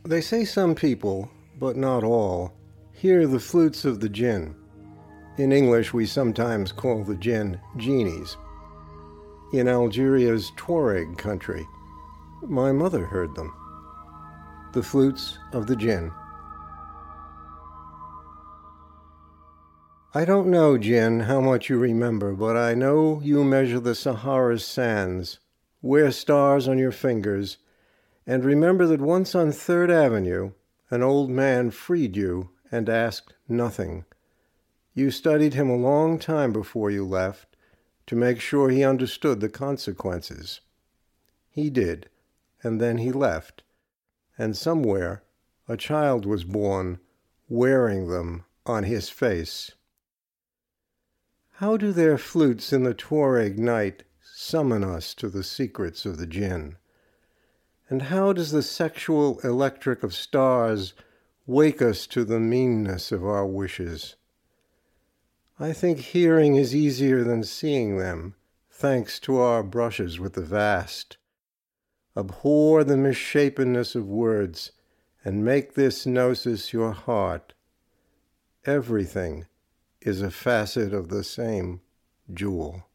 They say some people, but not all, hear the flutes of the jinn. In English, we sometimes call the jinn genies. In Algeria's Tuareg country, my mother heard them. The flutes of the jinn. I don't know, Jinn, how much you remember, but I know you measure the Sahara's sands, wear stars on your fingers, and remember that once on Third Avenue, an old man freed you and asked nothing. You studied him a long time before you left to make sure he understood the consequences. He did, and then he left, and somewhere a child was born wearing them on his face. How do their flutes in the Tuareg night summon us to the secrets of the jinn? And how does the sexual electric of stars wake us to the meanness of our wishes? I think hearing is easier than seeing them, thanks to our brushes with the vast. Abhor the misshapenness of words, and make this gnosis your heart. Everything is a facet of the same jewel.